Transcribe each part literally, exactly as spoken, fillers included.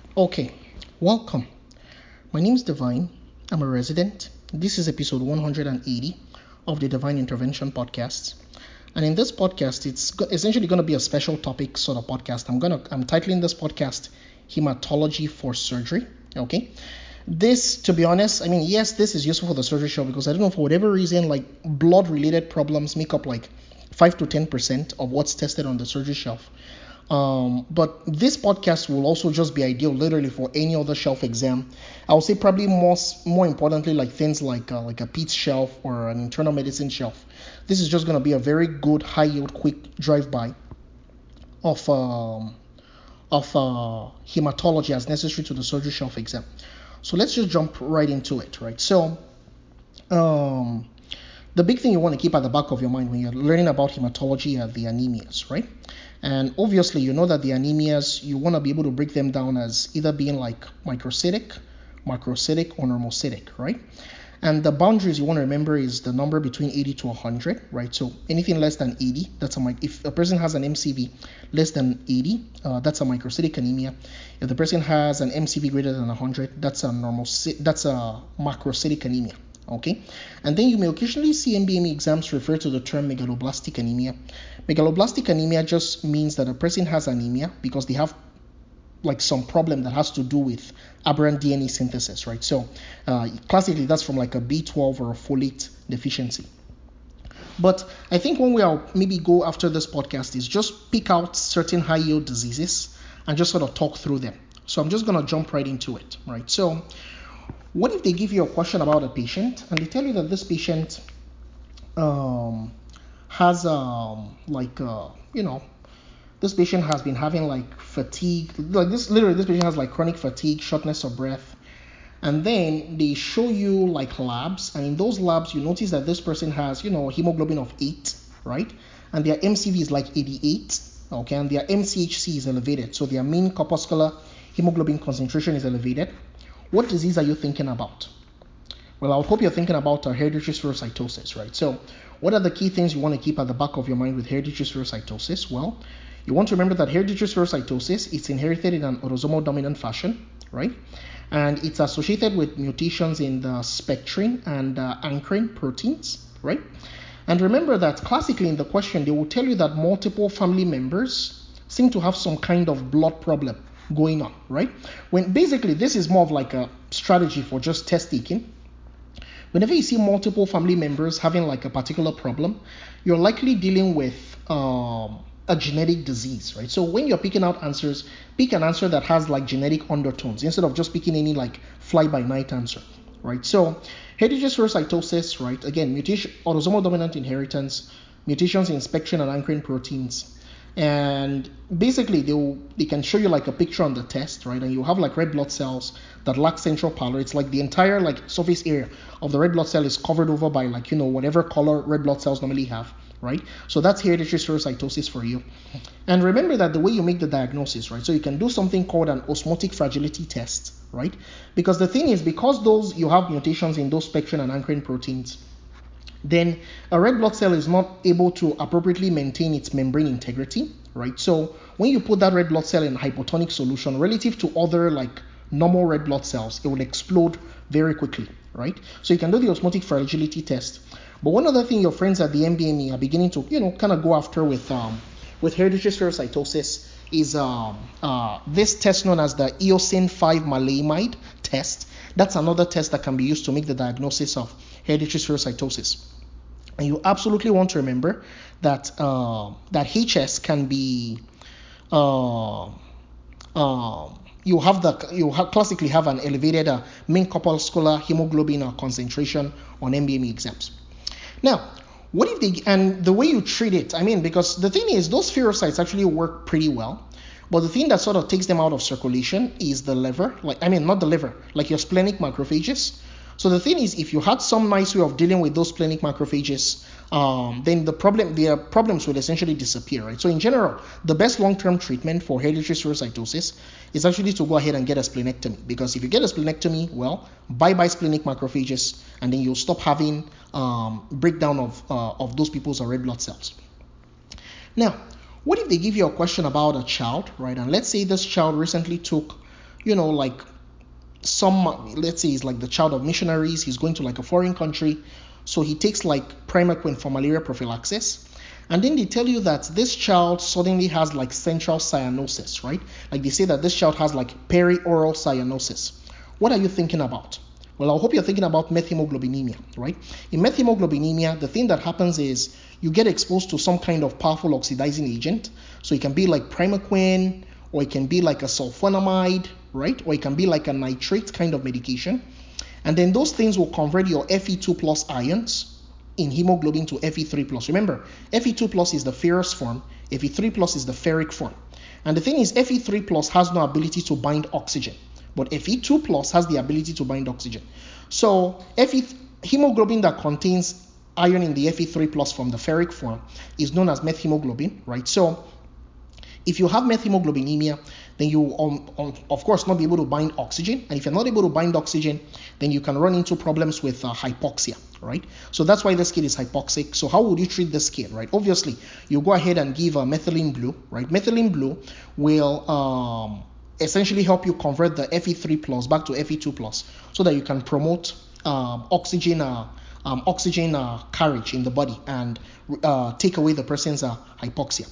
Okay, welcome. My name is Divine. I'm a resident. This is episode one hundred eighty of the Divine Intervention podcast. And in this podcast, it's essentially going to be a special topic sort of podcast. I'm going to I'm titling this podcast Hematology for Surgery. Okay. This, to be honest, I mean, yes, this is useful for the surgery show because I don't know, for whatever reason, like blood related problems make up like five to ten percent of what's tested on the surgery shelf. Um, but this podcast will also just be ideal literally for any other shelf exam. I would say probably more more importantly, like things like uh, like a P E T shelf or an internal medicine shelf. This is just going to be a very good high yield quick drive by of um, of uh, hematology as necessary to the surgery shelf exam. So let's just jump right into it, right? So um, the big thing you want to keep at the back of your mind when you're learning about hematology are the anemias, right? And obviously, you know that the anemias, you want to be able to break them down as either being like microcytic, macrocytic, or normocytic, right? And the boundaries you want to remember is the number between eighty to one hundred, right? So anything less than eighty, that's a if a person has an M C V less than eighty, uh, that's a microcytic anemia. If the person has an M C V greater than one hundred, that's a normal that's a macrocytic anemia. Okay, and then you may occasionally see M B M E exams refer to the term megaloblastic anemia. Megaloblastic anemia just means that a person has anemia because they have like some problem that has to do with aberrant D N A synthesis, right? So uh, classically, that's from like a B twelve or a folate deficiency. But I think one way I'll maybe go after this podcast is just pick out certain high yield diseases and just sort of talk through them. So I'm just going to jump right into it, right? So what if they give you a question about a patient and they tell you that this patient um, has um, like uh, you know this patient has been having like fatigue, like this literally this patient has like chronic fatigue, shortness of breath, and then they show you like labs, and in those labs you notice that this person has, you know, hemoglobin of eight, right? And their M C V is like eighty-eight, okay, and their M C H C is elevated, so their mean corpuscular hemoglobin concentration is elevated. What disease are you thinking about? Well, I would hope you're thinking about uh, hereditary spherocytosis, right? So, what are the key things you want to keep at the back of your mind with hereditary spherocytosis? Well, you want to remember that hereditary spherocytosis is inherited in an autosomal dominant fashion, right? And it's associated with mutations in the spectrin and uh, ankyrin proteins, right? And remember that classically in the question, they will tell you that multiple family members seem to have some kind of blood problem going on, right? When basically this is more of like a strategy for just test taking. Whenever you see multiple family members having like a particular problem, you're likely dealing with um, a genetic disease, right? So when you're picking out answers, pick an answer that has like genetic undertones instead of just picking any like fly-by-night answer, right? So hereditary spherocytosis, right? Again, mutation, autosomal dominant inheritance, mutations in spectrin and ankyrin proteins, and basically they will, they can show you like a picture on the test, right? And you have like red blood cells that lack central pallor. It's like the entire like surface area of the red blood cell is covered over by like, you know, whatever color red blood cells normally have, right? So that's hereditary spherocytosis for you. And remember that the way you make the diagnosis, right? So you can do something called an osmotic fragility test, right? Because the thing is, because those you have mutations in those spectrin and ankyrin proteins, then a red blood cell is not able to appropriately maintain its membrane integrity, right? So when you put that red blood cell in hypotonic solution relative to other like normal red blood cells, it will explode very quickly, right? So you can do the osmotic fragility test. But one other thing your friends at the M B M E are beginning to, you know, kind of go after with um, with hereditary spherocytosis is um, uh, this test known as the eosin five maleimide test. That's another test that can be used to make the diagnosis of hereditary spherocytosis. And you absolutely want to remember that uh, that H S can be uh, uh, you have the you have classically have an elevated uh, mean corpuscular hemoglobin uh, concentration on M B M E exams. Now, what if they and the way you treat it? I mean, because the thing is, those spherocytes actually work pretty well. But the thing that sort of takes them out of circulation is the liver. Like, I mean, not the liver, like your splenic macrophages. So the thing is, if you had some nice way of dealing with those splenic macrophages, um, then the problem, their problems would essentially disappear, right? So in general, the best long-term treatment for hereditary spherocytosis is actually to go ahead and get a splenectomy. Because if you get a splenectomy, well, bye-bye splenic macrophages, and then you'll stop having um, breakdown of uh, of those people's red blood cells. Now, what if they give you a question about a child, right? And let's say this child recently took you know, like some, let's say he's like the child of missionaries, he's going to like a foreign country, so he takes like Primaquine for malaria prophylaxis, and then they tell you that this child suddenly has like central cyanosis, right? Like they say that this child has like perioral cyanosis. What are you thinking about? Well, I hope you're thinking about methemoglobinemia, right? In methemoglobinemia, the thing that happens is you get exposed to some kind of powerful oxidizing agent. So it can be like Primaquine, or it can be like a sulfonamide, right? Or it can be like a nitrate kind of medication. And then those things will convert your F E two plus ions in hemoglobin to F E three plus. Remember, F E two plus is the ferrous form, F E three plus is the ferric form. And the thing is, F E three plus has no ability to bind oxygen, but F E two plus has the ability to bind oxygen. So F E, hemoglobin that contains iron in the F E three plus from the ferric form is known as methemoglobin, right? So if you have methemoglobinemia, then you um, um, of course not be able to bind oxygen, and if you're not able to bind oxygen, then you can run into problems with uh, hypoxia, right? So that's why this kid is hypoxic. So how would you treat this kid, right? Obviously, you go ahead and give uh, methylene blue, right? Methylene blue will um, essentially help you convert the F E three plus back to F E two plus, so that you can promote um, oxygen uh, um, oxygen uh, carriage in the body and uh, take away the person's uh, hypoxia.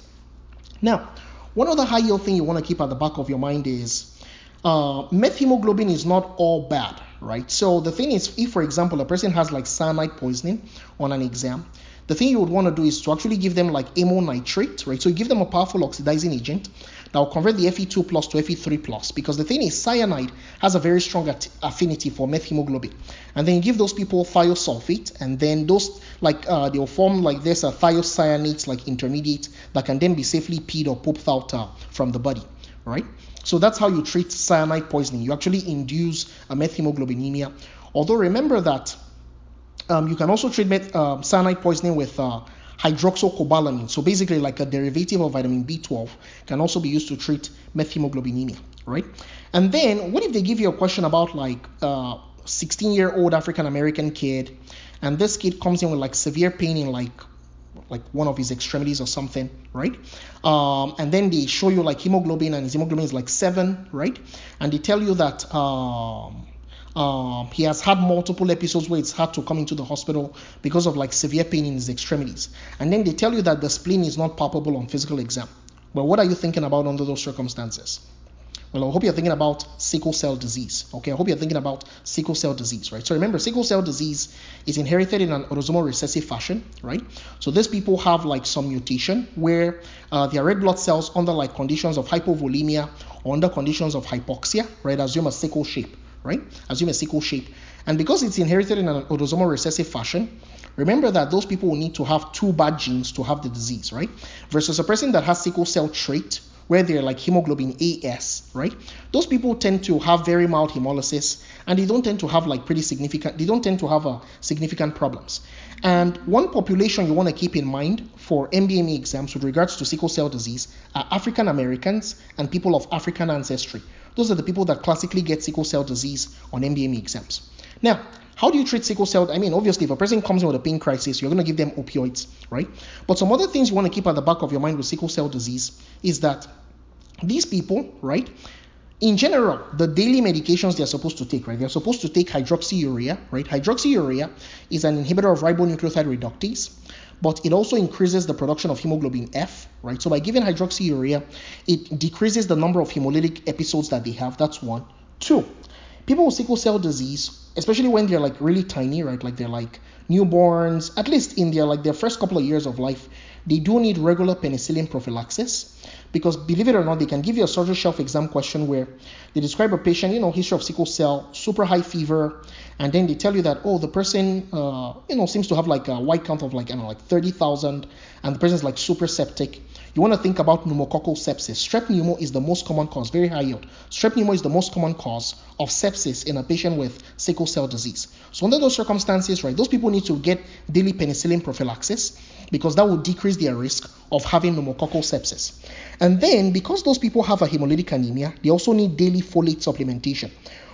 Now, one other high yield thing you want to keep at the back of your mind is uh, methemoglobin is not all bad, right? So the thing is, if for example a person has like cyanide poisoning on an exam, the thing you would want to do is to actually give them like ammonitrate, right? So you give them a powerful oxidizing agent that will convert the F E two plus to F E three plus, because the thing is, cyanide has a very strong at- affinity for methemoglobin. And then you give those people thiosulfate, and then those like uh, they'll form like this a thiocyanates like intermediate that can then be safely peed or pooped out uh, from the body, right? So that's how you treat cyanide poisoning. You actually induce a methemoglobinemia. Although remember that um, you can also treat met- uh, cyanide poisoning with uh, hydroxycobalamin. So basically like a derivative of vitamin B twelve can also be used to treat methemoglobinemia, right? And then what if they give you a question about like uh, sixteen year old African American kid, and this kid comes in with like severe pain in like like one of his extremities or something, right? Um, and then they show you like hemoglobin, and his hemoglobin is like seven, right? And they tell you that um, um, he has had multiple episodes where it's had to come into the hospital because of like severe pain in his extremities. And then they tell you that the spleen is not palpable on physical exam. Well, what are you thinking about under those circumstances? Well, I hope you're thinking about sickle cell disease. Okay, I hope you're thinking about sickle cell disease, right? So remember, sickle cell disease is inherited in an autosomal recessive fashion, right? So these people have like some mutation where uh, their red blood cells, under like conditions of hypovolemia or under conditions of hypoxia, right, assume a sickle shape, right? Assume a sickle shape. And because it's inherited in an autosomal recessive fashion, remember that those people will need to have two bad genes to have the disease, right? Versus a person that has sickle cell trait, where they're like hemoglobin A S, right? Those people tend to have very mild hemolysis, and they don't tend to have like pretty significant, they don't tend to have uh, significant problems. And one population you want to keep in mind for M B M E exams with regards to sickle cell disease are African Americans and people of African ancestry. Those are the people that classically get sickle cell disease on M B M E exams. Now, how do you treat sickle cell? I mean, obviously, if a person comes in with a pain crisis, you're going to give them opioids, right? But some other things you want to keep at the back of your mind with sickle cell disease is that these people, right, in general, the daily medications they're supposed to take, right, they're supposed to take hydroxyurea, right? Hydroxyurea is an inhibitor of ribonucleotide reductase, but it also increases the production of hemoglobin F, right? So by giving hydroxyurea, it decreases the number of hemolytic episodes that they have. That's one. Two, people with sickle cell disease, especially when they're like really tiny, right, like they're like newborns, at least in their like their first couple of years of life, they do need regular penicillin prophylaxis, because believe it or not, they can give you a surgery shelf exam question where they describe a patient, you know, history of sickle cell, super high fever, and then they tell you that, oh, the person, uh, you know, seems to have like a white count of like, I don't know, like thirty thousand, and the person's like super septic. You want to think about pneumococcal sepsis. Strep pneumo is the most common cause, very high yield. Strep pneumo is the most common cause of sepsis in a patient with sickle cell disease. So under those circumstances, right, those people need to get daily penicillin prophylaxis, because that will decrease their risk of having pneumococcal sepsis. And then, because those people have a hemolytic anemia, they also need daily folate supplementation.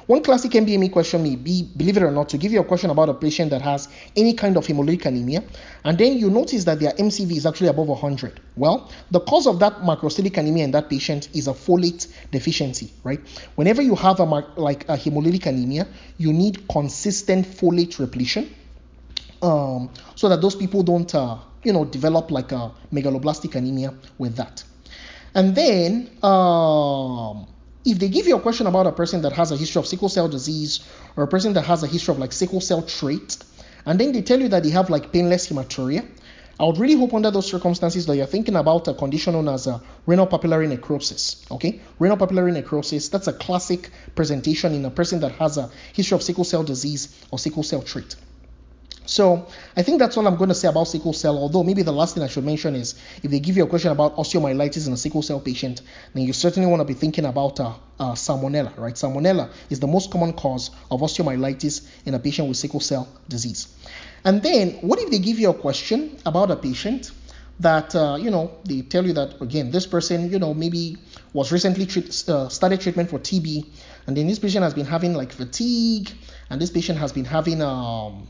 One classic M B M E question may be, believe it or not, to give you a question about a patient that has any kind of hemolytic anemia, and then you notice that their M C V is actually above one hundred. Well, the cause of that macrocytic anemia in that patient is a folate deficiency, right? Whenever you have a like a hemolytic anemia, you need consistent folate repletion, um, so that those people don't, uh, you know, develop like a megaloblastic anemia with that. And then, um, if they give you a question about a person that has a history of sickle cell disease, or a person that has a history of like sickle cell trait, and then they tell you that they have like painless hematuria, I would really hope under those circumstances that you're thinking about a condition known as a renal papillary necrosis. Okay, renal papillary necrosis, that's a classic presentation in a person that has a history of sickle cell disease or sickle cell trait. So I think that's all I'm going to say about sickle cell, although maybe the last thing I should mention is if they give you a question about osteomyelitis in a sickle cell patient, then you certainly want to be thinking about uh, uh, salmonella, right? Salmonella is the most common cause of osteomyelitis in a patient with sickle cell disease. And then what if they give you a question about a patient that, uh, you know, they tell you that, again, this person, you know, maybe was recently treat, uh, started treatment for T B, and then this patient has been having like fatigue, and this patient has been having um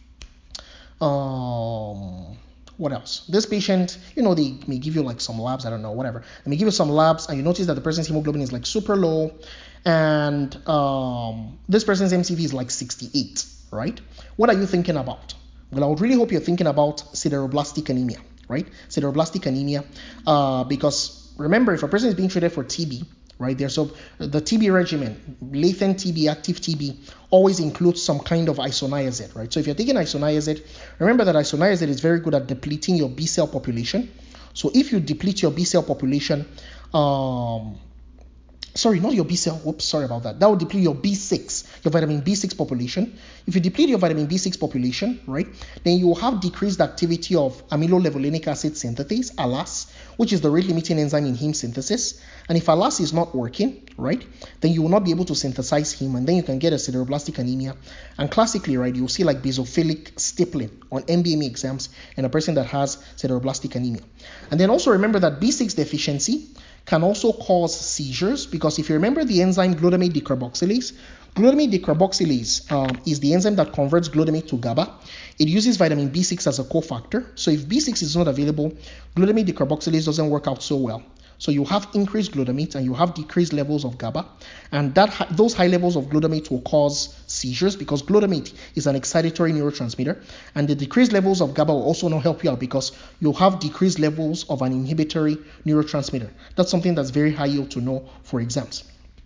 Um, what else? This patient, you know, they may give you like some labs, I don't know, whatever. They may give you some labs, and you notice that the person's hemoglobin is like super low, and um, this person's M C V is like sixty-eight, right? What are you thinking about? Well, I would really hope you're thinking about sideroblastic anemia, right? Sideroblastic anemia, uh, because remember, if a person is being treated for T B, right, there's so the T B regimen, latent T B, active T B, always includes some kind of isoniazid, right? So if you're taking isoniazid, remember that isoniazid is very good at depleting your B cell population. So if you deplete your B cell population, um, sorry, not your B cell, whoops, sorry about that. That would deplete your B six, your vitamin B six population. If you deplete your vitamin B six population, right, then you will have decreased activity of amylolevulinic acid synthetase, A L A S, which is the rate limiting enzyme in heme synthesis. And if A L A S is not working, right, then you will not be able to synthesize heme, and then you can get a sideroblastic anemia. And classically, right, you'll see like basophilic stippling on M B M E exams in a person that has sideroblastic anemia. And then also remember that B six deficiency can also cause seizures, because if you remember the enzyme glutamate decarboxylase, glutamate decarboxylase um, is the enzyme that converts glutamate to GABA. It uses vitamin B six as a cofactor. So if B six is not available, glutamate decarboxylase doesn't work out so well. So you have increased glutamate and you have decreased levels of GABA, and that those high levels of glutamate will cause seizures, because glutamate is an excitatory neurotransmitter, and the decreased levels of GABA will also not help you out because you'll have decreased levels of an inhibitory neurotransmitter. That's something that's very high yield to know for exams.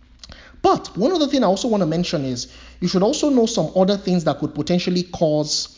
But one other thing I also want to mention is you should also know some other things that could potentially cause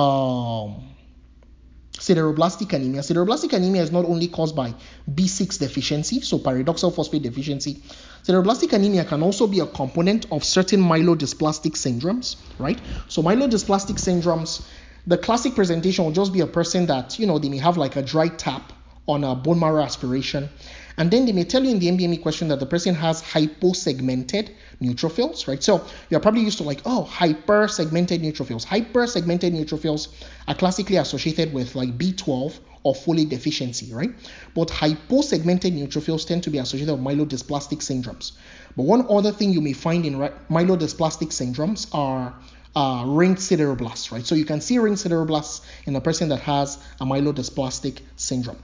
um, sideroblastic anemia. Sideroblastic anemia is not only caused by B six deficiency, so pyridoxal phosphate deficiency. Sideroblastic anemia can also be a component of certain myelodysplastic syndromes, right? So myelodysplastic syndromes, the classic presentation will just be a person that, you know, they may have like a dry tap on a bone marrow aspiration, and then they may tell you in the M B M E question that the person has hyposegmented neutrophils, right? So you're probably used to like, oh, hypersegmented neutrophils. Hypersegmented neutrophils are classically associated with like B twelve or folate deficiency, right? But hyposegmented neutrophils tend to be associated with myelodysplastic syndromes. But one other thing you may find in myelodysplastic syndromes are uh, ringed sideroblasts, right? So you can see ringed sideroblasts in a person that has a myelodysplastic syndrome.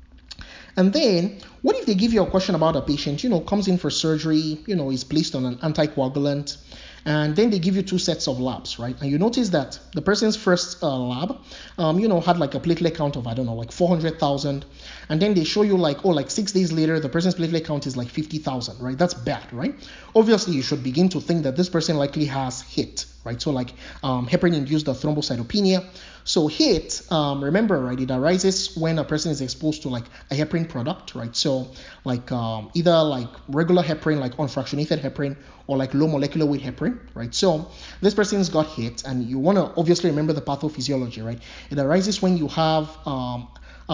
And then, what if they give you a question about a patient, you know, comes in for surgery, you know, is placed on an anticoagulant, and then they give you two sets of labs, right? And you notice that the person's first uh, lab, um, you know, had like a platelet count of, I don't know, like four hundred thousand. And then they show you like, oh, like six days later, the person's platelet count is like fifty thousand, right? That's bad, right? Obviously, you should begin to think that this person likely has H I T, right? So like um, heparin-induced thrombocytopenia. So H I T, um, remember, right, it arises when a person is exposed to like a heparin product, right? So like um, either like regular heparin, like unfractionated heparin, or like low molecular weight heparin, right? So this person's got H I T, and you want to obviously remember the pathophysiology, right? It arises when you have um,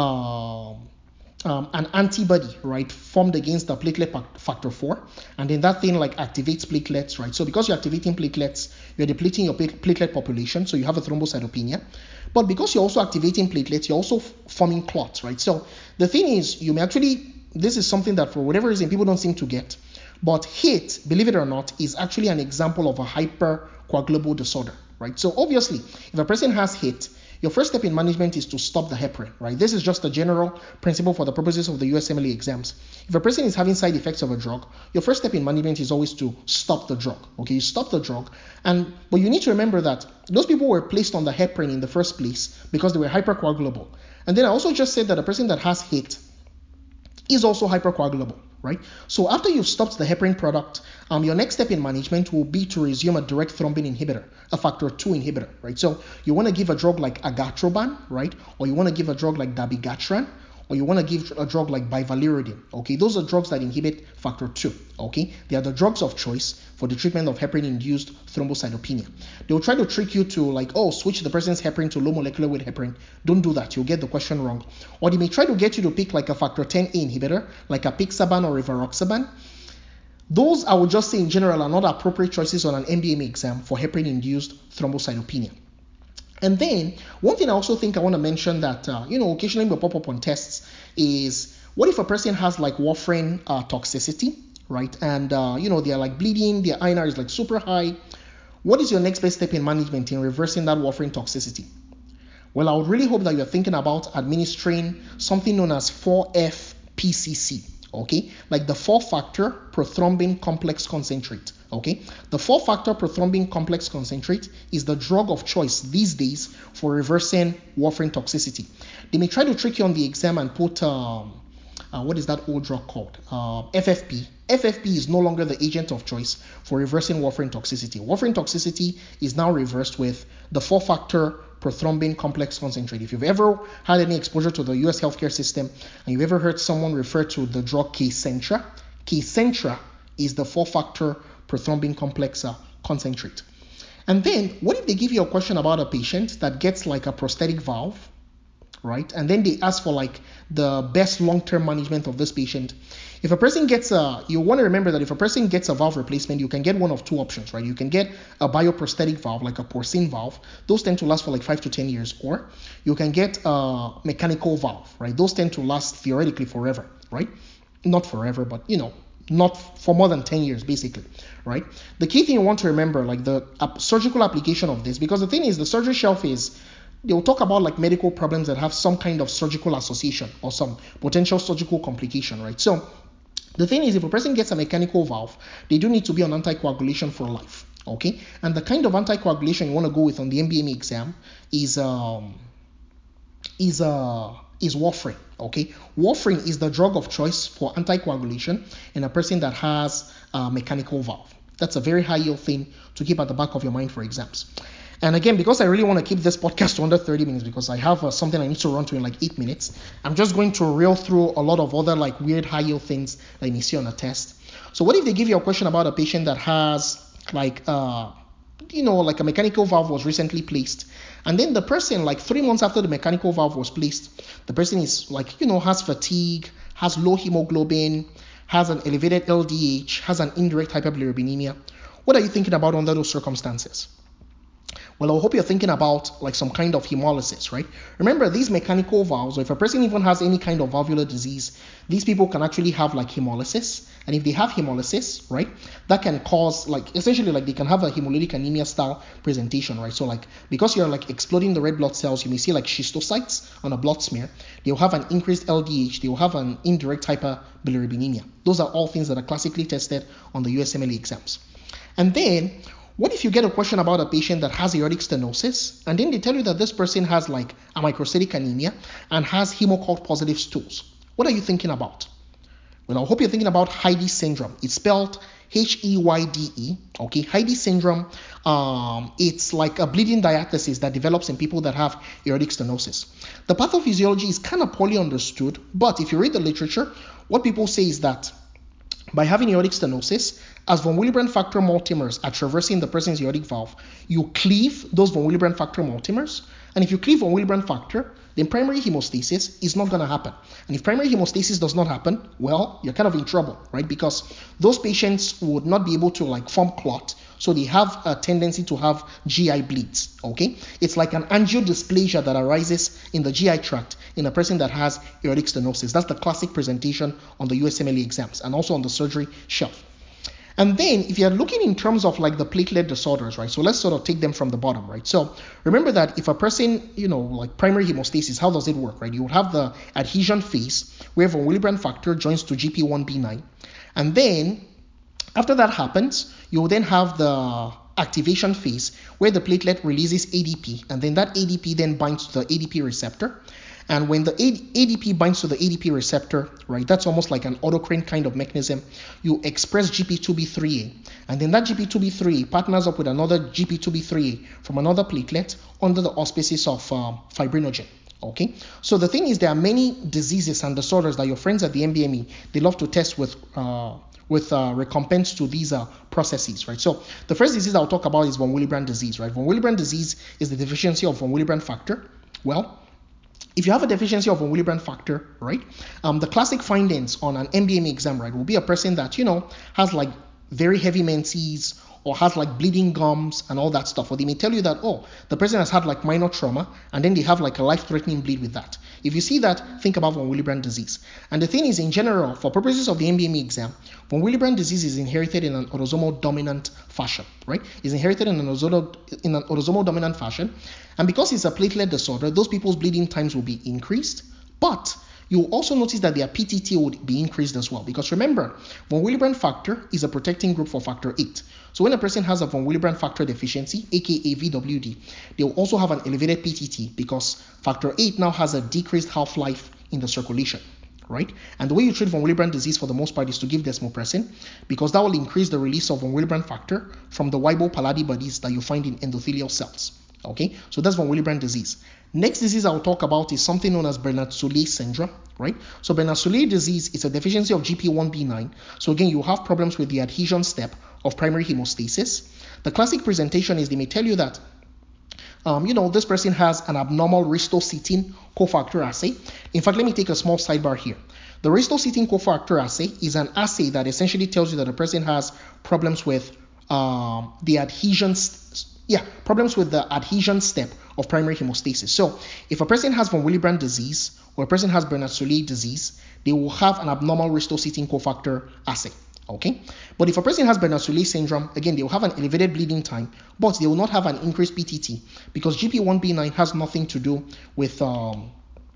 um, Um, an antibody, right, formed against the platelet factor four, and then that thing like activates platelets, right? So because you're activating platelets, you're depleting your platelet population, so you have a thrombocytopenia. But because you're also activating platelets, you're also f- forming clots, right? So the thing is, you may actually, this is something that for whatever reason people don't seem to get, But HATE, believe it or not, is actually an example of a hypercoagulable disorder, right? So obviously, if a person has HATE, your first step in management is to stop the heparin, right? This is just a general principle for the purposes of the U S M L E exams. If a person is having side effects of a drug, your first step in management is always to stop the drug, okay? You stop the drug, and but you need to remember that those people were placed on the heparin in the first place because they were hypercoagulable. And then I also just said that a person that has HATE is also hypercoagulable, right? So after you've stopped the heparin product, um, your next step in management will be to resume a direct thrombin inhibitor, a factor two inhibitor, right? So you want to give a drug like agatroban, right? Or you want to give a drug like dabigatran, or you want to give a drug like bivalirudin, okay? Those are drugs that inhibit factor two, okay? They are the drugs of choice for the treatment of heparin-induced thrombocytopenia. They will try to trick you to like, oh, switch the person's heparin to low molecular weight heparin. Don't do that. You'll get the question wrong. Or they may try to get you to pick like a factor ten A inhibitor, like a apixaban or rivaroxaban. Those, I would just say in general, are not appropriate choices on an M B M E exam for heparin-induced thrombocytopenia. And then, one thing I also think I want to mention that, uh, you know, occasionally will pop up on tests is, what if a person has like warfarin uh, toxicity, right? And, uh, you know, they're like bleeding, their I N R is like super high. What is your next best step in management in reversing that warfarin toxicity? Well, I would really hope that you're thinking about administering something known as four F P C C, okay? Like the four-factor prothrombin complex concentrate, okay? The four-factor prothrombin complex concentrate is the drug of choice these days for reversing warfarin toxicity. They may try to trick you on the exam and put, um, uh, what is that old drug called? Uh, F F P. F F P is no longer the agent of choice for reversing warfarin toxicity. Warfarin toxicity is now reversed with the four-factor prothrombin complex concentrate. If you've ever had any exposure to the U S healthcare system and you've ever heard someone refer to the drug Kcentra, Kcentra is the four-factor prothrombin complex uh, concentrate. And then, what if they give you a question about a patient that gets like a prosthetic valve, right? And then they ask for like the best long-term management of this patient. If a person gets a, you want to remember that if a person gets a valve replacement, you can get one of two options, right? You can get a bioprosthetic valve, like a porcine valve. Those tend to last for like five to ten years. Or you can get a mechanical valve, right? Those tend to last theoretically forever, right? Not forever, but you know, not for more than ten years, basically, right? The key thing you want to remember, like the surgical application of this, because the thing is, the surgery shelf is, they will talk about like medical problems that have some kind of surgical association or some potential surgical complication, right? So the thing is, if a person gets a mechanical valve, they do need to be on anticoagulation for life, okay? And the kind of anticoagulation you want to go with on the M B M E exam is um is uh is warfarin, okay? Warfarin is the drug of choice for anticoagulation in a person that has a mechanical valve. That's a very high yield thing to keep at the back of your mind for exams. And again, because I really want to keep this podcast to under thirty minutes, because I have uh, something I need to run to in like eight minutes, I'm just going to reel through a lot of other like weird high yield things that you may see on a test. So what if they give you a question about a patient that has like, uh, you know, like a mechanical valve was recently placed, and then the person, like three months after the mechanical valve was placed, the person is like, you know, has fatigue, has low hemoglobin, has an elevated L D H, has an indirect hyperbilirubinemia. What are you thinking about under those circumstances? Well, I hope you're thinking about like some kind of hemolysis, right? Remember, these mechanical valves, or if a person even has any kind of valvular disease, these people can actually have like hemolysis. And if they have hemolysis, right, that can cause like essentially like they can have a hemolytic anemia style presentation, right? So like because you're like exploding the red blood cells, you may see like schistocytes on a blood smear. They'll have an increased L D H. They'll have an indirect hyperbilirubinemia. Those are all things that are classically tested on the U S M L E exams. And then, what if you get a question about a patient that has aortic stenosis, and then they tell you that this person has like a microcytic anemia and has Hemoccult positive stools? What are you thinking about? Well, I hope you're thinking about Heide syndrome. It's spelled H E Y D E. Okay, Heide syndrome. Um, it's like a bleeding diathesis that develops in people that have aortic stenosis. The pathophysiology is kind of poorly understood, but if you read the literature, what people say is that by having aortic stenosis, as von Willebrand factor multimers are traversing the person's aortic valve, you cleave those von Willebrand factor multimers. And if you cleave von Willebrand factor, then primary hemostasis is not going to happen. And if primary hemostasis does not happen, well, you're kind of in trouble, right? Because those patients would not be able to like form clot. So they have a tendency to have G I bleeds, okay? It's like an angiodysplasia that arises in the G I tract in a person that has aortic stenosis. That's the classic presentation on the U S M L E exams and also on the surgery shelf. And then if you're looking in terms of like the platelet disorders, right? So let's sort of take them from the bottom, right? So remember that if a person, you know, like primary hemostasis, how does it work, right? You would have the adhesion phase where von Willebrand factor joins to G P one B nine. And then after that happens, you will then have the activation phase where the platelet releases A D P, and then that A D P then binds to the A D P receptor. And when the A D P binds to the A D P receptor, right, that's almost like an autocrine kind of mechanism. You express G P two B three A, and then that G P two B three A partners up with another G P two B three A from another platelet under the auspices of um, fibrinogen. Okay, so the thing is, there are many diseases and disorders that your friends at the M B M E, they love to test with uh, with uh, recompense to these uh, processes, right? So the first disease I'll talk about is von Willebrand disease, right? Von Willebrand disease is the deficiency of von Willebrand factor. Well, if you have a deficiency of von Willebrand factor, right, um, the classic findings on an M B M E exam, right, will be a person that, you know, has like very heavy menses or has like bleeding gums and all that stuff. Or they may tell you that, oh, the person has had like minor trauma and then they have like a life-threatening bleed with that. If you see that, think about von Willebrand disease. And the thing is, in general, for purposes of the M B M E exam, von Willebrand disease is inherited in an autosomal dominant fashion, right? It's inherited in an autosomal, in an autosomal dominant fashion. And because it's a platelet disorder, those people's bleeding times will be increased. But you'll also notice that their P T T would be increased as well. Because remember, von Willebrand factor is a protecting group for factor eight. So when a person has a von Willebrand factor deficiency, aka V W D, they will also have an elevated P T T because factor eight now has a decreased half-life in the circulation, right? And the way you treat von Willebrand disease for the most part is to give desmopressin, because that will increase the release of von Willebrand factor from the Weibull-Palade bodies that you find in endothelial cells. Okay, so that's von Willebrand disease. Next disease I'll talk about is something known as Bernard-Soulier syndrome, right? So Bernard-Soulier disease is a deficiency of G P one B nine. So again, you have problems with the adhesion step of primary hemostasis. The classic presentation is they may tell you that, um, you know, this person has an abnormal ristocytin cofactor assay. In fact, let me take a small sidebar here. The ristocytin cofactor assay is an assay that essentially tells you that a person has problems with um, the adhesion st- Yeah, problems with the adhesion step of primary hemostasis. So if a person has von Willebrand disease or a person has Bernard-Soulier disease, they will have an abnormal ristocytin cofactor assay. Okay, but if a person has Bernard-Soulier syndrome, again, they will have an elevated bleeding time, but they will not have an increased P T T because G P one B nine has nothing to do with um,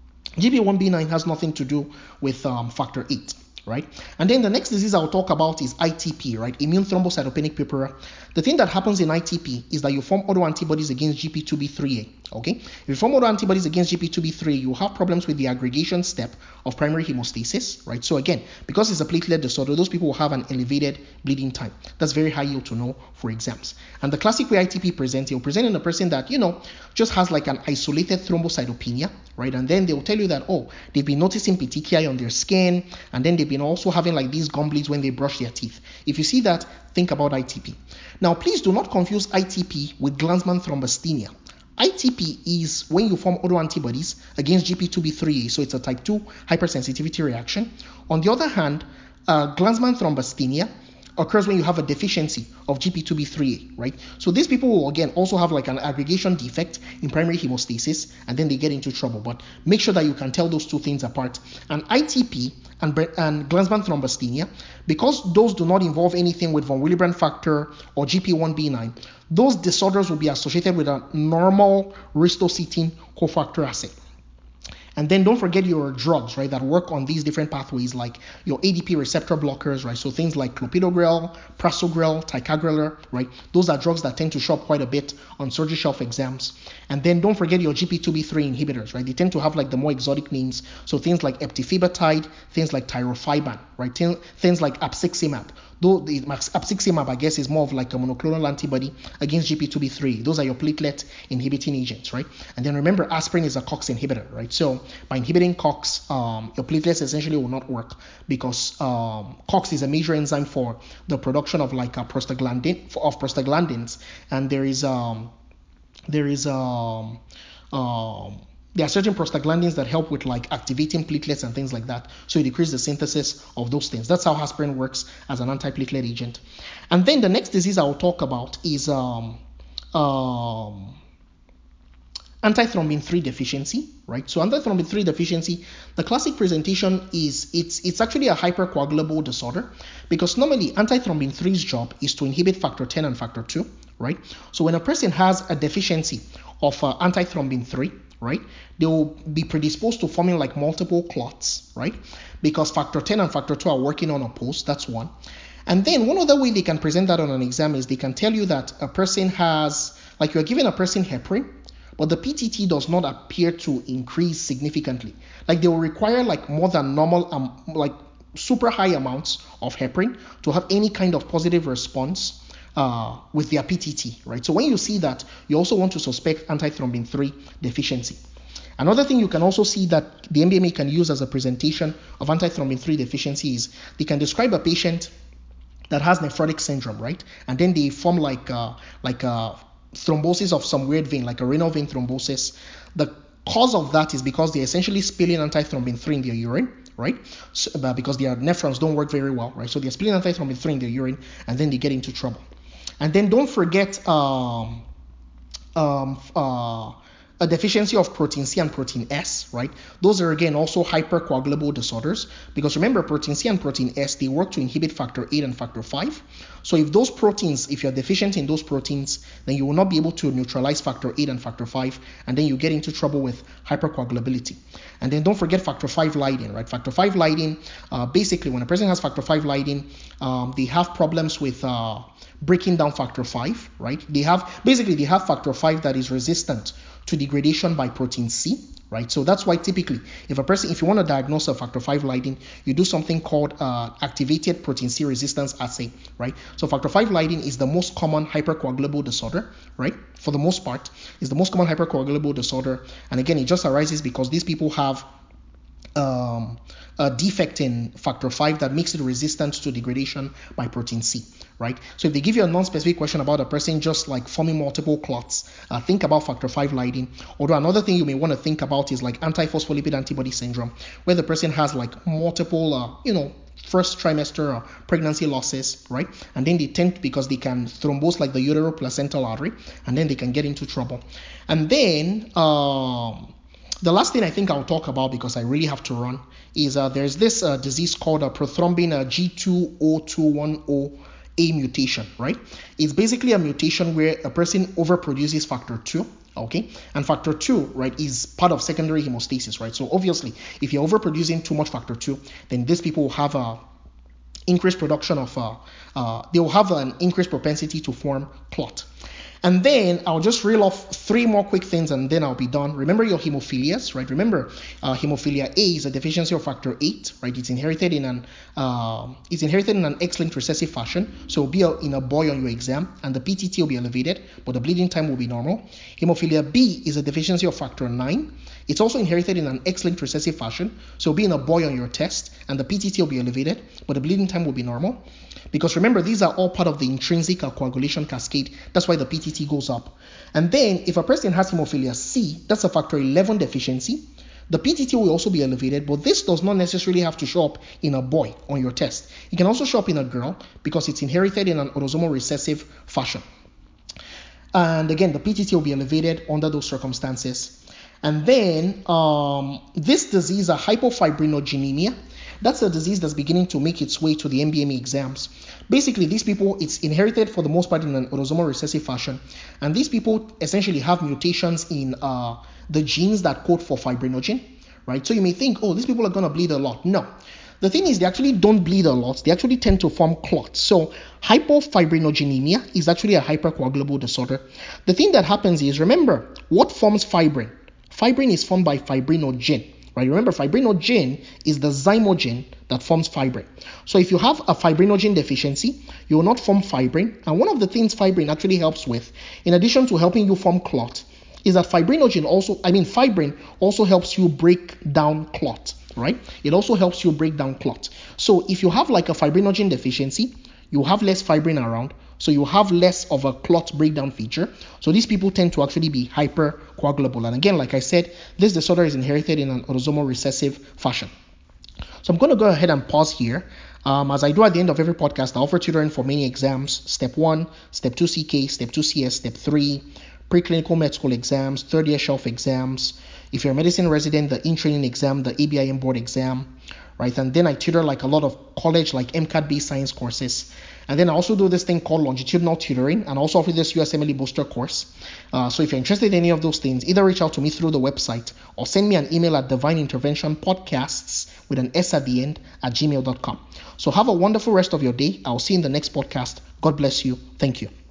G P one B nine has nothing to do with um, factor eight. Right? And then the next disease I'll talk about is I T P, right? Immune thrombocytopenic purpura. The thing that happens in I T P is that you form autoantibodies against G P two B three A, okay? If you form autoantibodies against G P two B three A, you have problems with the aggregation step of primary hemostasis, right? So again, because it's a platelet disorder, those people will have an elevated bleeding time. That's very high yield to know for exams. And the classic way I T P presents, you'll present in a person that, you know, just has like an isolated thrombocytopenia, right? And then they'll tell you that, oh, they've been noticing petechiae on their skin, and then they've been also having like these gum bleeds when they brush their teeth. If you see that, think about I T P. Now, please do not confuse I T P with Glanzmann thrombasthenia. I T P is when you form autoantibodies against G P two B three A, so it's a type two hypersensitivity reaction. On the other hand, uh, Glanzmann thrombasthenia occurs when you have a deficiency of G P two B three A, right? So these people will again also have like an aggregation defect in primary hemostasis, and then they get into trouble. But make sure that you can tell those two things apart. And I T P and, and Glanzmann thrombasthenia, because those do not involve anything with von Willebrand factor or G P one B nine, those disorders will be associated with a normal ristocytin cofactor assay. And then don't forget your drugs, right, that work on these different pathways, like your A D P receptor blockers, right? So things like clopidogrel, prasugrel, ticagrelor, right? Those are drugs that tend to show up quite a bit on surgery shelf exams. And then don't forget your G P two B three inhibitors, right? They tend to have like the more exotic names. So things like eptifibatide, things like tirofiban, right? Things like apiximab. Though the apiximab, I guess, is more of like a monoclonal antibody against G P two B three. Those are your platelet inhibiting agents, right? And then remember, aspirin is a COX inhibitor, right? So by inhibiting COX, um, your platelets essentially will not work because um, COX is a major enzyme for the production of like a prostaglandin of prostaglandins, and there is um there is um um there are certain prostaglandins that help with like activating platelets and things like that. So you decrease the synthesis of those things. That's how aspirin works as an antiplatelet agent. And then the next disease I will talk about is um um antithrombin three deficiency, right? So antithrombin three deficiency, the classic presentation is it's it's actually a hypercoagulable disorder, because normally antithrombin three's job is to inhibit factor ten and factor two, right? So when a person has a deficiency of uh, antithrombin three, right, they will be predisposed to forming like multiple clots, right? Because factor ten and factor two are working on opposed. That's one. And then one other way they can present that on an exam is they can tell you that a person has, like you're giving a person heparin, but the P T T does not appear to increase significantly. Like they will require like more than normal, um, like super high amounts of heparin to have any kind of positive response uh, with their P T T, right? So when you see that, you also want to suspect antithrombin three deficiency. Another thing you can also see that the M B M A can use as a presentation of antithrombin three deficiency is they can describe a patient that has nephrotic syndrome, right? And then they form like uh, like a thrombosis of some weird vein, like a renal vein thrombosis. The cause of that is because they're essentially spilling antithrombin three in their urine, right? So, uh, because their nephrons don't work very well, right? So they're spilling antithrombin three in their urine, and then they get into trouble. And then don't forget um, um, uh, a deficiency of protein C and protein S, right? Those are again also hypercoagulable disorders, because remember protein C and protein S, they work to inhibit factor eight and factor five. So if those proteins, if you're deficient in those proteins, then you will not be able to neutralize factor eight and factor five, and then you get into trouble with hypercoagulability. And then don't forget factor five Leiden, right? Factor five Leiden, uh, basically when a person has factor five Leiden, um, they have problems with uh, breaking down factor five, right? They have, basically they have factor five that is resistant to degradation by protein C, right? So that's why typically if a person, if you want to diagnose a factor five Leiden, you do something called uh, activated protein C resistance assay, right? So factor five Leiden is the most common hypercoagulable disorder, right? For the most part, is the most common hypercoagulable disorder. And again, it just arises because these people have um, a defect in factor five that makes it resistant to degradation by protein C, right? So if they give you a non-specific question about a person just like forming multiple clots, uh, think about factor five Leiden. Although another thing you may want to think about is like antiphospholipid antibody syndrome, where the person has like multiple, uh, you know, first trimester uh, pregnancy losses, right? And then they tend, because they can thrombose like the uteroplacental artery, and then they can get into trouble. And then um, the last thing I think I'll talk about, because I really have to run, is uh, there's this uh, disease called uh, prothrombin uh, G two O two one zero A mutation, right? It's basically a mutation where a person overproduces factor two, okay? And factor two, right, is part of secondary hemostasis, right? So obviously, if you're overproducing too much factor two, then these people will have a increased production of, uh, uh, they will have an increased propensity to form clot. And then I'll just reel off three more quick things and then I'll be done. Remember your hemophilias, right? Remember, uh, hemophilia A is a deficiency of factor eight, right? It's inherited in an uh, it's inherited in an X-linked recessive fashion. So it'll be a, in a boy on your exam, and the P T T will be elevated, but the bleeding time will be normal. Hemophilia B is a deficiency of factor nine. It's also inherited in an X-linked recessive fashion. So it'll be in a boy on your test, and the P T T will be elevated, but the bleeding time will be normal. Because remember, these are all part of the intrinsic coagulation cascade. That's why the P T T goes up. And then if a person has hemophilia C, that's a factor eleven deficiency. The P T T will also be elevated, but this does not necessarily have to show up in a boy on your test. It can also show up in a girl because it's inherited in an autosomal recessive fashion. And again, the P T T will be elevated under those circumstances. And then um, this disease, a hypofibrinogenemia, that's a disease that's beginning to make its way to the M B M E exams. Basically, these people, it's inherited for the most part in an autosomal recessive fashion. And these people essentially have mutations in uh, the genes that code for fibrinogen, right? So you may think, oh, these people are going to bleed a lot. No. The thing is, they actually don't bleed a lot. They actually tend to form clots. So hypofibrinogenemia is actually a hypercoagulable disorder. The thing that happens is, remember, what forms fibrin? Fibrin is formed by fibrinogen. Right? Remember, fibrinogen is the zymogen that forms fibrin. So if you have a fibrinogen deficiency, you will not form fibrin. And one of the things fibrin actually helps with, in addition to helping you form clot, is that fibrinogen also, I mean, fibrin also helps you break down clot, right? It also helps you break down clot. So if you have like a fibrinogen deficiency, you have less fibrin around, so you have less of a clot breakdown feature. So these people tend to actually be hypercoagulable. And again, like I said, this disorder is inherited in an autosomal recessive fashion. So I'm going to go ahead and pause here. Um, as I do at the end of every podcast, I offer tutoring for many exams. Step one, step two C K, step two C S, step three preclinical med school exams, third year shelf exams. If you're a medicine resident, the in-training exam, the A B I M board exam, right? And then I tutor like a lot of college, like MCAT-based science courses. And then I also do this thing called longitudinal tutoring, and also offer this U S M L E booster course. Uh, so if you're interested in any of those things, either reach out to me through the website or send me an email at divine intervention podcasts with an S at the end at gmail dot com. So have a wonderful rest of your day. I'll see you in the next podcast. God bless you. Thank you.